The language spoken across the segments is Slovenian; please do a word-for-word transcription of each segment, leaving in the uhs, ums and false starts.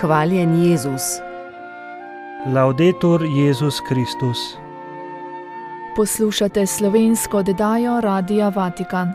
Hvaljen Jezus. Laudetur Jezus Kristus. Poslušate slovensko oddajo Radia Vatikan.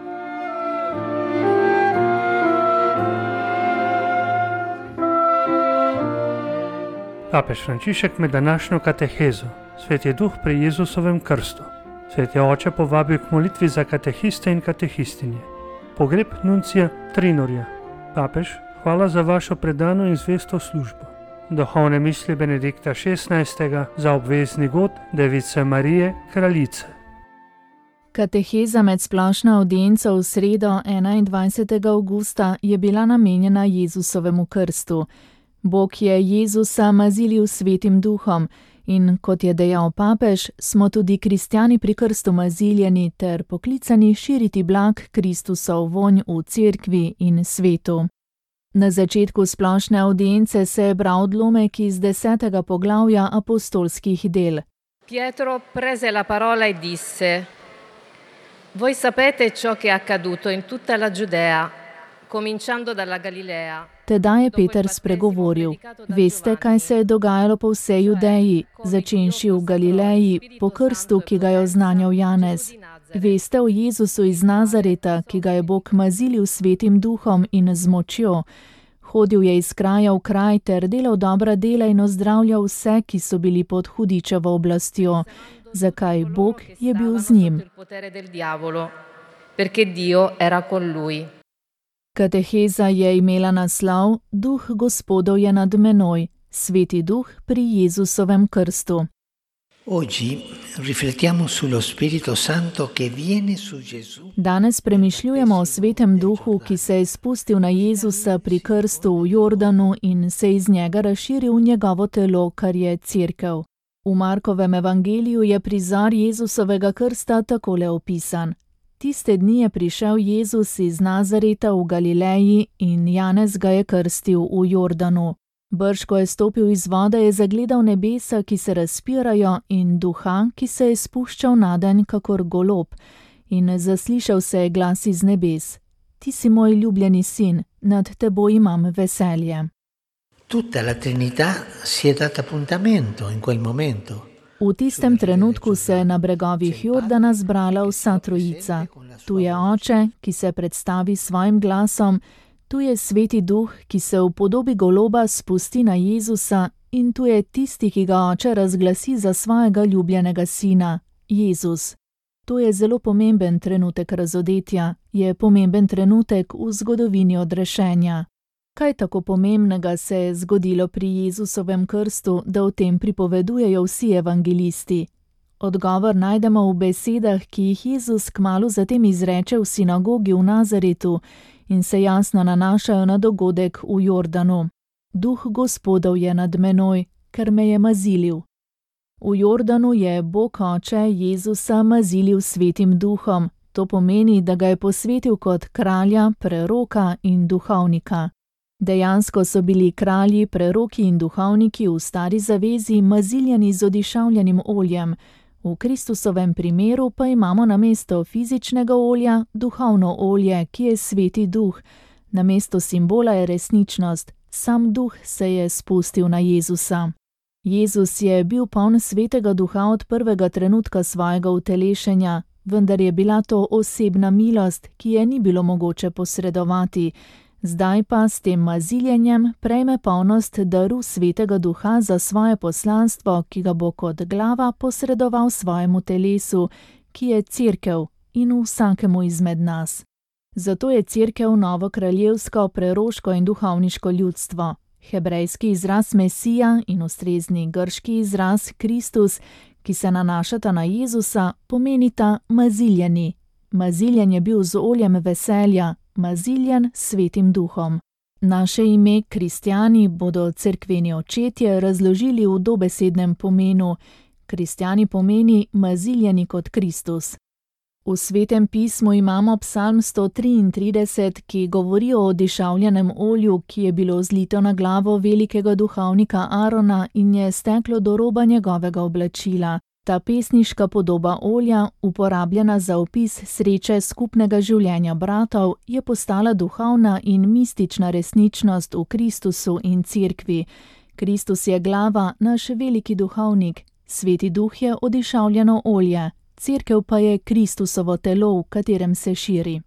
Papež Frančišek med današnjo katehezo, Sveti Duh pri Jezusovem krstu. Sveti oče povabil k molitvi za katehiste in katehistinje. Pogreb nuncija Trinorja. Papež, hvala za vašo predano in zvesto službo. Duhovne misli Benedikta šestnajstega za obvezni god Device Marije, kraljice. Kateheza med splošno avdienco v sredo enaindvajsetega avgusta je bila namenjena Jezusovemu krstu. Bog je Jezusa mazilil svetim duhom in, kot je dejal papež, smo tudi kristjani pri krstu maziljeni ter poklicani širiti blag Kristusov vonj v cerkvi in svetu. Na začetku splošne avdience se je bral odlomek iz desetega poglavja apostolskih del. Pietro prese la parola e disse: Voi sapete ciò che è accaduto in tutta la Giudea, cominciando dalla Galilea. Tedaj je Peter spregovoril: Veste, kaj se je dogajalo po vsej Judeji, začenši v Galileji, po krstu, ki ga je oznanjal Janez. Veste o Jezusu iz Nazareta, ki ga je Bog mazilil svetim duhom in z močjo. Hodil je iz kraja v kraj ter delal dobra dela in ozdravljal vse, ki so bili pod hudičevo oblastjo. Zakaj? Bog je bil z njim. Kateheza je imela naslov Duh Gospodov je nad menoj, Sveti Duh pri Jezusovem krstu. Danes premišljujemo o Svetem Duhu, ki se je spustil na Jezusa pri krstu v Jordanu in se iz njega razširil v njegovo telo, kar je cerkev. V Markovem evangeliju je prizor Jezusovega krsta takole opisan. Tiste dni je prišel Jezus iz Nazareta v Galileji in Janez ga je krstil v Jordanu. Brž ko je stopil iz vode, je zagledal nebesa, ki se razpirajo, in duha, ki se je spuščal nadanj kakor golob, in zaslišal se je glas iz nebes: Ti si moj ljubljeni sin, nad teboj imam veselje. Tutta la Trinità si è data appuntamento in quel momento. V tistem trenutku se je na bregovih Jordana zbrala vsa trojica. Tu je Oče, ki se predstavi svojim glasom, tu je Sveti Duh, ki se v podobi goloba spusti na Jezusa, in tu je tisti, ki ga Oče razglasi za svojega ljubljenega sina, Jezus. To je zelo pomemben trenutek razodetja, je pomemben trenutek v zgodovini odrešenja. Kaj tako pomembnega se je zgodilo pri Jezusovem krstu, da o tem pripovedujejo vsi evangelisti? Odgovor najdemo v besedah, ki jih Jezus kmalu zatem izreče v sinagogi v Nazaretu in se jasno nanašajo na dogodek v Jordanu. Duh Gospodov je nad menoj, ker me je mazilil. V Jordanu je Bog Oče Jezusa mazilil svetim duhom. To pomeni, da ga je posvetil kot kralja, preroka in duhovnika. Dejansko so bili kralji, preroki in duhovniki v stari zavezi maziljani z odišavljenim oljem. V Kristusovem primeru pa imamo namesto fizičnega olja duhovno olje, ki je Sveti Duh. Namesto simbola je resničnost. Sam Duh se je spustil na Jezusa. Jezus je bil poln Svetega Duha od prvega trenutka svojega utelešenja, vendar je bila to osebna milost, ki je ni bilo mogoče posredovati. Zdaj pa s tem maziljenjem prejme polnost daru Svetega Duha za svoje poslanstvo, ki ga bo kot glava posredoval svojemu telesu, ki je cerkev in vsakemu izmed nas. Zato je cerkev novo kraljevsko, preroško in duhovniško ljudstvo. Hebrejski izraz Mesija in ustrezni grški izraz Kristus, ki se nanašata na Jezusa, pomenita maziljeni. Maziljen je bil z oljem veselja, maziljen Svetim Duhom. Naše ime, kristjani, bodo cerkveni očetje razložili v dobesednem pomenu. Kristjani pomeni maziljeni kot Kristus. V Svetem pismu imamo psalm sto triintrideset, ki govori o odišavljenem olju, ki je bilo zlito na glavo velikega duhovnika Arona in je steklo do roba njegovega oblačila. Ta pesniška podoba olja, uporabljena za opis sreče skupnega življenja bratov, je postala duhovna in mistična resničnost v Kristusu in Cerkvi. Kristus je glava, naš veliki duhovnik, Sveti Duh je odišavljeno olje, Cerkev pa je Kristusovo telo, v katerem se širi.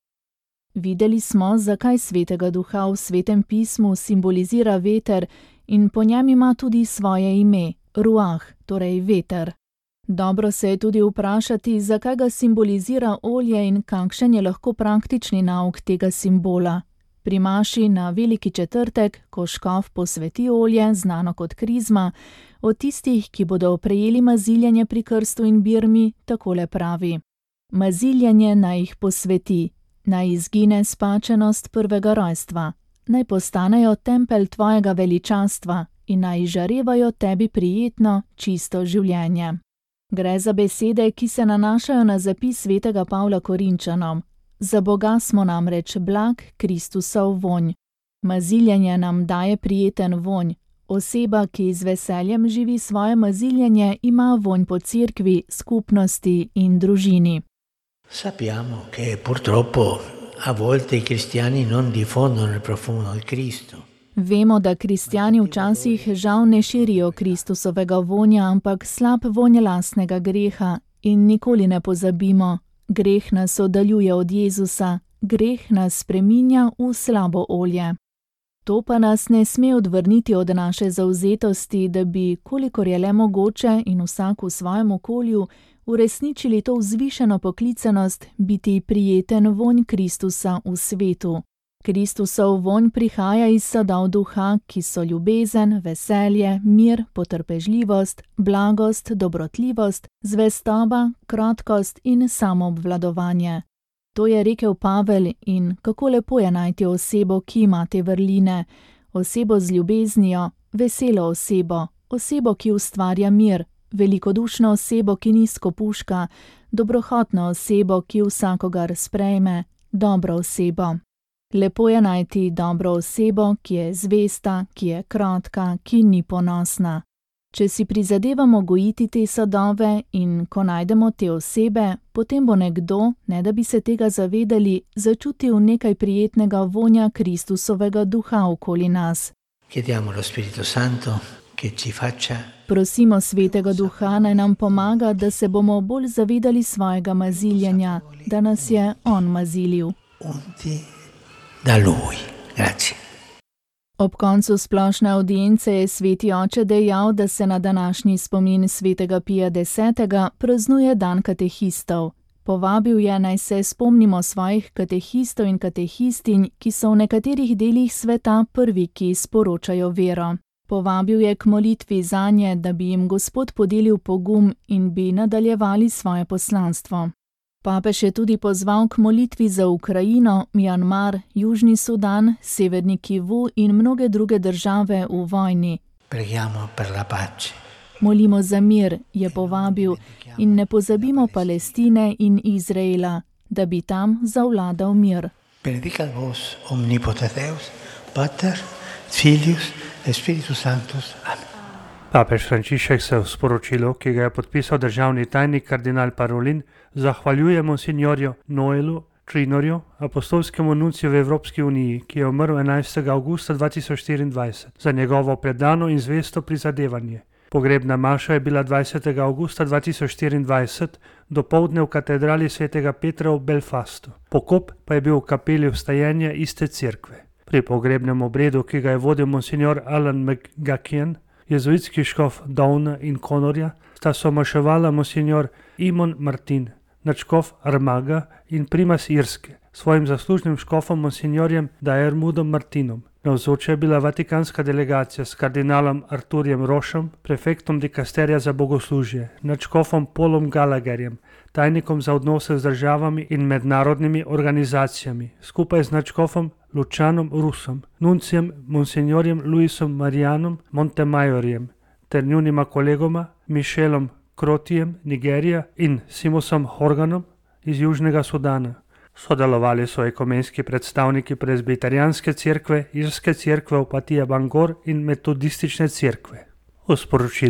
Videli smo, zakaj Svetega Duha v Svetem pismu simbolizira veter in po njem ima tudi svoje ime, ruah, torej veter. Dobro se je tudi vprašati, zakaj ga simbolizira olje in kakšen je lahko praktični nauk tega simbola. Pri maši na Veliki četrtek, ko škof posveti olje, znano kot krizma, o tistih, ki bodo prejeli maziljenje pri krstu in birmi, takole pravi: maziljenje naj jih posveti, naj izgine spačenost prvega rojstva, naj postanejo tempelj tvojega veličastva in naj žarevajo tebi prijetno, čisto življenje. Gre za besede, ki se nanašajo na zapis svetega Pavla Korinčanom. Za Boga smo namreč blag Kristusov vonj. Maziljenje nam daje prijeten vonj. Oseba, ki z veseljem živi svoje maziljenje, ima vonj po cerkvi, skupnosti in družini. Sappiamo che purtroppo a volte i cristiani non diffondono il profumo di Cristo. Vemo, da kristjani včasih žal ne širijo Kristusovega vonja, ampak slab vonj lastnega greha. In nikoli ne pozabimo, greh nas oddaljuje od Jezusa, greh nas spreminja v slabo olje. To pa nas ne sme odvrniti od naše zavzetosti, da bi, kolikor je le mogoče in vsak v svojem okolju, uresničili to vzvišeno poklicanost biti prijeten vonj Kristusa v svetu. Kristusov vonj prihaja iz sadov duha, ki so ljubezen, veselje, mir, potrpežljivost, blagost, dobrotljivost, zvestoba, krotkost in samoobvladovanje. To je rekel Pavel in kako lepo je najti osebo, ki ima te vrline, osebo z ljubeznijo, veselo osebo, osebo, ki ustvarja mir, velikodušno osebo, ki ni skopuška, dobrohotno osebo, ki vsakogar sprejme, dobro osebo. Lepo je najti dobro osebo, ki je zvesta, ki je krotka, ki ni ponosna. Če si prizadevamo gojiti te sadove in ko najdemo te osebe, potem bo nekdo, ne da bi se tega zavedali, začutil nekaj prijetnega vonja Kristusovega duha okoli nas. Chiediamo allo Spirito Santo che ci faccia. Prosimo Svetega Duha, naj nam pomaga, da se bomo bolj zavedali svojega maziljenja, da nas je On mazilil. Unti da Lui. Grazie. Ob koncu splošne avdience je Sveti Oče dejal, da se na današnji spomin svetega Pija desetega praznuje dan katehistov. Povabil je, naj se spomnimo svojih katehistov in katehistinj, ki so v nekaterih delih sveta prvi, ki sporočajo vero. Povabil je k molitvi zanje, da bi jim Gospod podelil pogum in bi nadaljevali svoje poslanstvo. Papež je tudi pozval k molitvi za Ukrajino, Mjanmar, Južni Sudan, Severni Kivu in mnoge druge države v vojni. Preghiamo per la pace. Molimo za mir, je povabil, in ne pozabimo Palestine in Izraela, da bi tam zavladal mir. Benedicat vos omnipotens Deus, Pater, Filius et Spiritus Sanctus. Amen. Papež Frančišek se v sporočilu, ki ga je podpisal državni tajnik kardinal Parolin, zahvaljuje monsignorju Noelu Trinorju, apostolskemu nunciju v Evropski uniji, ki je umrl enajstega avgusta dva tisoč štiriindvajset, za njegovo predano in zvesto prizadevanje. Pogrebna maša je bila dvajsetega avgusta dva tisoč štiriindvajset dopoldne v katedrali svetega Petra v Belfastu. Pokop pa je bil v kapeli vstajenja iste cerkve. Pri pogrebnem obredu, ki ga je vodil monsignor Alan McGuckian, jezuitski škof Downa in Conorja, sta somaševala monsignor Imon Martin, nadškof Armaga in primas Irske, svojim zaslužnim škofom monsignorjem Diarmuidom Martinom. Navzoča je bila vatikanska delegacija s kardinalom Arturjem Rošem, prefektom dikasterija za bogoslužje, nadškofom Paulom Gallagherjem, tajnikom za odnose z državami in mednarodnimi organizacijami, skupaj z nadškofom Lučanom Rusom, nuncijem monsignorjem Luisom Marijanom Montemajorjem ter njunima kolegoma Michelom Krotijem Nigerija in Simosom Horganom iz Južnega Sudana. Sodelovali so ekumenski predstavniki prezbiterijanske cerkve, irske cerkve Opatija Bangor in metodistične cerkve. V sporočilu,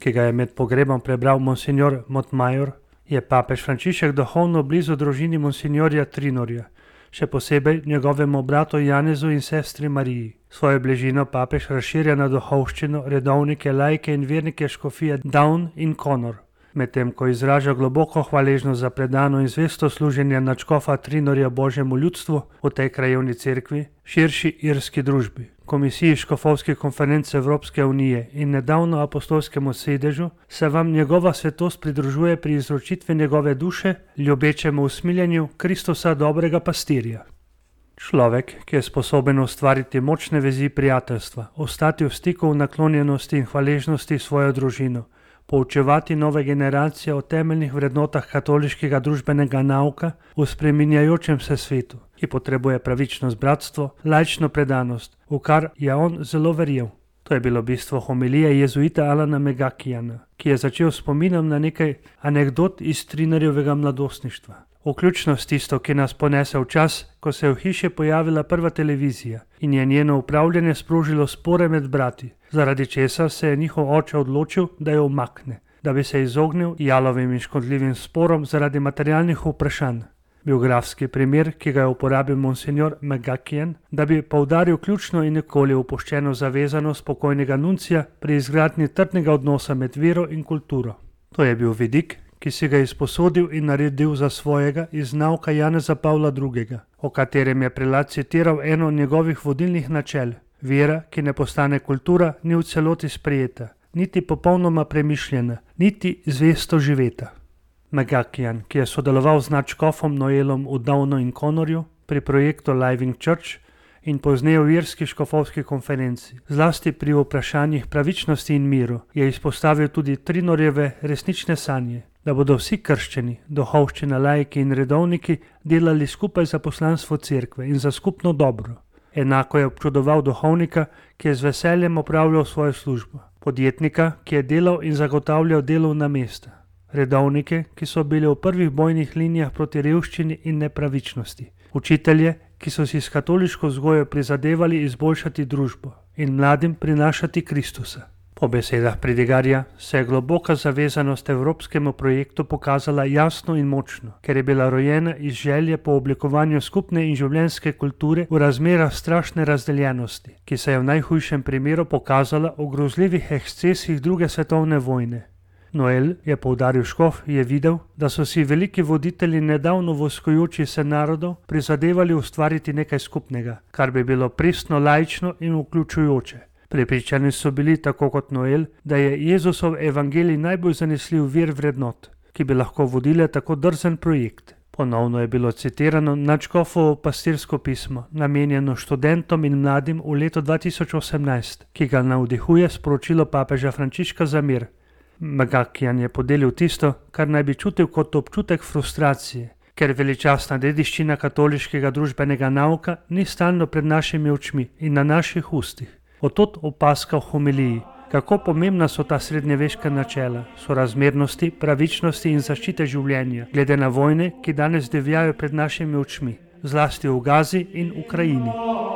ki ga je med pogrebom prebral monsignor Montmayor, je papež Frančišek duhovno blizu družini monsignorja Trinorja, še posebej njegovemu bratu Janezu in sestri Mariji. Svojo bližino papež razširja na duhovščino, redovnike, laike in vernike škofije Down in Connor, medtem ko izraža globoko hvaležnost za predano in zvesto služenje nadškofa Trinorja Božjemu ljudstvu v tej krajevni cerkvi, širši irski družbi, Komisiji škofovskih konferenc Evropske unije in nedavno apostolskemu sedežu, se vam njegova svetost pridružuje pri izročitvi njegove duše ljubečemu usmiljenju Kristusa dobrega pastirja. Človek, ki je sposoben ustvariti močne vezi prijateljstva, ostati v stiku v naklonjenosti in hvaležnosti s svojo družino, poučevati nove generacije o temeljnih vrednotah katoliškega družbenega nauka v spreminjajočem se svetu, ki potrebuje pravičnost, bratstvo, laično predanost, v kar je on zelo verjel. To je bilo bistvo homilije jezuita Alana Megakijana, ki je začel spominom na nekaj anekdot iz Trinorjevega mladostništva. Vključno s tisto, ki nas ponese v čas, ko se je v hiši pojavila prva televizija in je njeno upravljanje sprožilo spore med brati, zaradi česar se je njihov oče odločil, da jo umakne, da bi se izognil jalovim in škodljivim sporom zaradi materialnih vprašanj. Biografski primer, ki ga je uporabil monsignor Megakijan, da bi poudaril ključno in nikoli upoščeno zavezanost pokojnega nuncija pri izgradnji trdnega odnosa med vero in kulturo. To je bil vidik, ki si ga izposodil in naredil za svojega iz nauka Janeza Pavla drugega, o katerem je prelat citiral eno od njegovih vodilnih načel. Vera, ki ne postane kultura, ni v celoti sprejeta, niti popolnoma premišljena, niti zvesto živeta. Megakijan, ki je sodeloval z nadškofom Noelom v Downu in Connorju pri projektu Living Church in pozneje v irski škofovski konferenci, zlasti pri vprašanjih pravičnosti in miru, je izpostavil tudi Trinorjeve resnične sanje, da bodo vsi krščani, duhovščina, laiki in redovniki delali skupaj za poslanstvo cerkve in za skupno dobro. Enako je občudoval duhovnika, ki je z veseljem opravljal svojo službo, podjetnika, ki je delal in zagotavljal delovna mesta, redovnike, ki so bili v prvih bojnih linijah proti revščini in nepravičnosti, učitelje, ki so si s katoliško vzgojo prizadevali izboljšati družbo in mladim prinašati Kristusa. Po besedah pridigarja se je globoka zavezanost evropskemu projektu pokazala jasno in močno, ker je bila rojena iz želje po oblikovanju skupne in življenjske kulture v razmerah strašne razdeljenosti, ki se je v najhujšem primeru pokazala v grozljivih ekscesih druge svetovne vojne. Noel, je poudaril škof, je videl, da so si veliki voditelji nedavno vojskujoči se narodov prizadevali ustvariti nekaj skupnega, kar bi bilo pristno, laično in vključujoče. Prepričani so bili, tako kot Noel, da je Jezusov evangelij najbolj zanesljiv vir vrednot, ki bi lahko vodile tako drzen projekt. Ponovno je bilo citirano nadškofovo pastirsko pismo, namenjeno študentom in mladim v letu dva tisoč osemnajst, ki ga navdihuje sporočilo papeža Frančiška za mir. Megakijan je podelil tisto, kar naj bi čutil kot občutek frustracije, ker veličastna dediščina katoliškega družbenega nauka ni stalno pred našimi očmi in na naših ustih. Otod opazka v homiliji, kako pomembna so ta srednjeveška načela, sorazmernosti, pravičnosti in zaščite življenja, glede na vojne, ki danes divjajo pred našimi očmi, zlasti v Gazi in Ukrajini.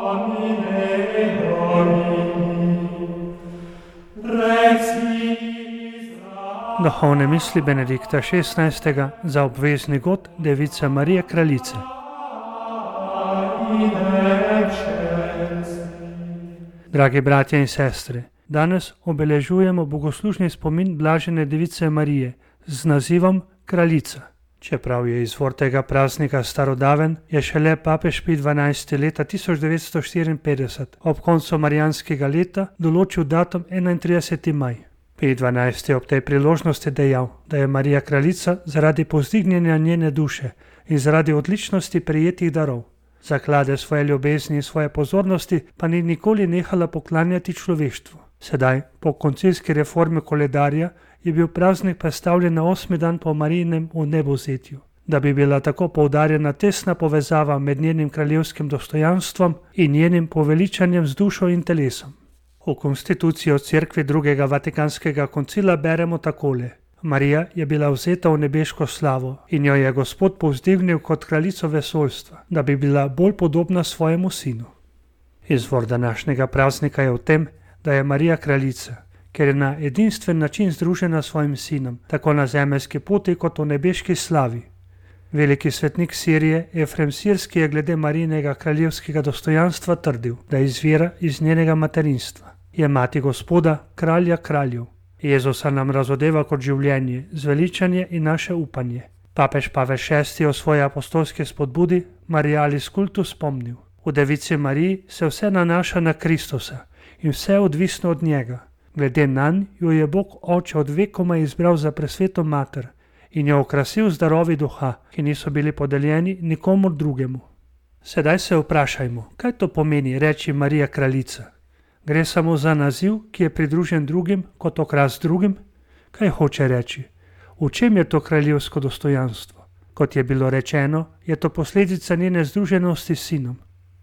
Duhovne misli Benedikta šestnajstega za obvezni god Device Marije Kraljice. Dragi bratje in sestre, danes obeležujemo bogoslužni spomin blažene Device Marije z nazivom Kraljica. Čeprav je izvor tega praznika starodaven, je šele papež Pij dvanajsti leta tisoč devetsto štiriinpetdeset ob koncu marijanskega leta določil datum enaintrideseti maj. Pij dvanajsti je ob tej priložnosti dejal, da je Marija kraljica zaradi povzdignjenja njene duše in zaradi odličnosti prejetih darov. Zaklade svoje ljubezni in svoje pozornosti pa ni nikoli nehala poklanjati človeštvu. Sedaj, po koncilski reformi koledarja, je bil praznik prestavljen na osmi dan po Marijinem vnebovzetju, da bi bila tako poudarjena tesna povezava med njenim kraljevskim dostojanstvom in njenim poveličanjem z dušo in telesom. V konstitucijo cerkve drugega vatikanskega koncila beremo takole: Marija je bila vzeta v nebeško slavo in jo je Gospod povzdignil kot kraljico vesoljstva, da bi bila bolj podobna svojemu sinu. Izvor današnjega praznika je v tem, da je Marija kraljica, ker je na edinstven način združena s svojim sinom, tako na zemeljski poti kot v nebeški slavi. Veliki svetnik Sirije Efrem Sirski je glede Marijinega kraljevskega dostojanstva trdil, da izvira iz njenega materinstva. Je mati Gospoda, kralja kraljev. Jezusa nam razodeva kot življenje, zveličanje in naše upanje. Papež Pavel šesti je o svoji apostolski spodbudi Marialis Cultus spomnil. V Devici Mariji se vse nanaša na Kristusa in vse je odvisno od njega. Glede nanj jo je Bog Oče od vekoma izbral za presveto mater in jo okrasil z darovi duha, ki niso bili podeljeni nikomur drugemu. Sedaj se vprašajmo, kaj to pomeni reči Marija kraljica? Gre samo za naziv, ki je pridružen drugim kot okras drugim? Kaj hoče reči? V čem je to kraljevsko dostojanstvo? Kot je bilo rečeno, je to posledica njene združenosti s sinom.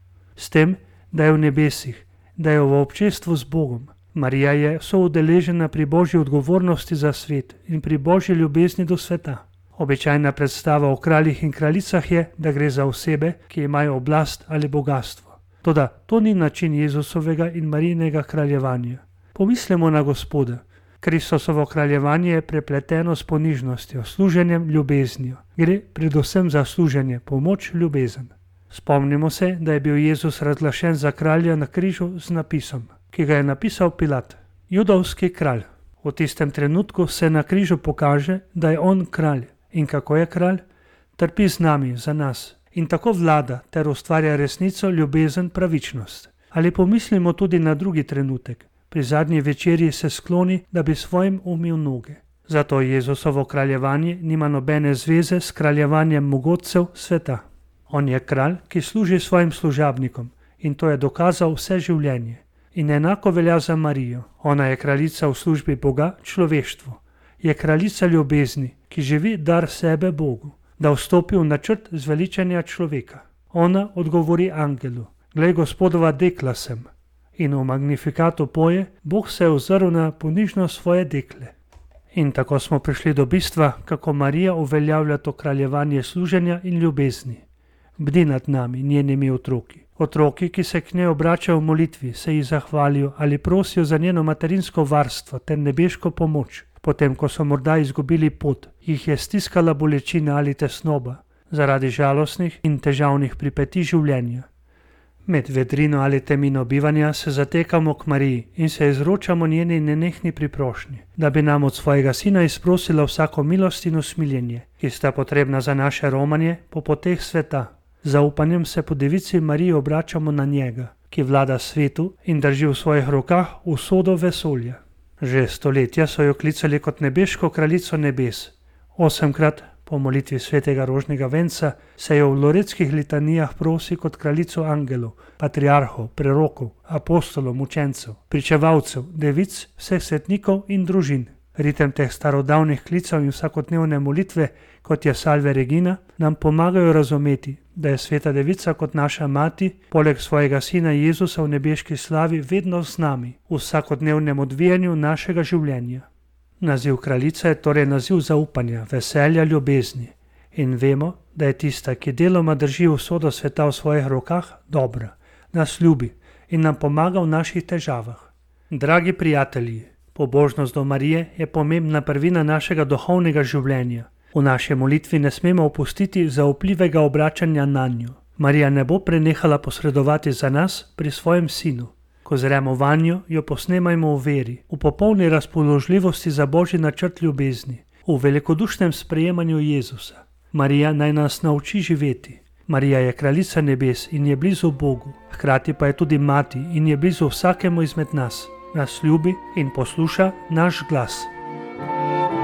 S tem, da je v nebesih, da je v občestvu z Bogom. Marija je soudeležena pri božji odgovornosti za svet in pri božji ljubezni do sveta. Običajna predstava o kraljih in kraljicah je, da gre za osebe, ki imajo oblast ali bogastvo. Toda to ni način Jezusovega in Marijinega kraljevanja. Pomislimo na Gospoda. Kristusovo kraljevanje je prepleteno s ponižnostjo, služenjem, ljubeznijo. Gre predvsem za služenje, pomoč, ljubezen. Spomnimo se, da je bil Jezus razglašen za kralja na križu z napisom, ki ga je napisal Pilat, judovski kralj. V tistem trenutku se na križu pokaže, da je on kralj. In kako je kralj? Trpi z nami, za nas. In tako vlada ter ustvarja resnico, ljubezen, pravičnost. Ali pomislimo tudi na drugi trenutek. Pri zadnji večerji se skloni, da bi svojim umil noge. Zato Jezusovo kraljevanje nima nobene zveze s kraljevanjem mogočcev sveta. On je kralj, ki služi svojim služabnikom in to je dokazal vse življenje. In enako velja za Marijo. Ona je kraljica v službi Boga, človeštvu. Je kraljica ljubezni, ki živi dar sebe Bogu, da vstopi v načrt zveličanja človeka. Ona odgovori angelu, glej, Gospodova dekla sem. In v Magnifikatu poje, Bog se je ozrl na ponižno svoje dekle. In tako smo prišli do bistva, kako Marija uveljavlja to kraljevanje služenja in ljubezni. Bdi nad nami, njenimi otroki. Otroki, ki se k njej obračajo v molitvi, se ji zahvalijo ali prosijo za njeno materinsko varstvo ter nebeško pomoč. Potem, ko so morda izgubili pot, jih je stiskala bolečina ali tesnoba, zaradi žalostnih in težavnih pripetij življenja. Med vedrino ali temino bivanja se zatekamo k Mariji in se izročamo njeni nenehni priprošnji, da bi nam od svojega sina izprosila vsako milost in usmiljenje, ki sta potrebna za naše romanje po poteh sveta. Zaupanjem se po devici Mariji obračamo na njega, ki vlada svetu in drži v svojih rokah usodo vesolja. Že stoletja so jo klicali kot nebeško kraljico nebes. Osemkrat po molitvi svetega rožnega venca se jo v loretskih litanijah prosi kot kraljico angelov, patriarhov, prerokov, apostolov, mučencev, pričevalcev, devic, vseh svetnikov in družin. Ritem teh starodavnih klicev in vsakodnevne molitve, kot je Salve Regina, nam pomagajo razumeti, da je sveta devica kot naša mati, poleg svojega sina Jezusa v nebeški slavi, vedno z nami, v vsakodnevnem odvijanju našega življenja. Naziv kraljica je torej naziv zaupanja, veselja, ljubezni. In vemo, da je tista, ki deloma drži usodo sveta v svojih rokah, dobra, nas ljubi in nam pomaga v naših težavah. Dragi prijatelji, pobožnost do Marije je pomembna prvina našega duhovnega življenja. V naši molitvi ne smemo opustiti zaupljivega obračanja na njo. Marija ne bo prenehala posredovati za nas pri svojem sinu. Ko zremo vanjo, jo posnemajmo v veri, v popolni razpoložljivosti za božji načrt ljubezni, v velikodušnem sprejemanju Jezusa. Marija naj nas nauči živeti. Marija je kraljica nebes in je blizu Bogu, hkrati pa je tudi mati in je blizu vsakemu izmed nas. Nas ljubi in posluša naš glas.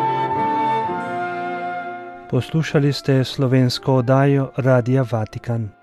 Poslušali ste slovensko oddajo Radia Vatikan.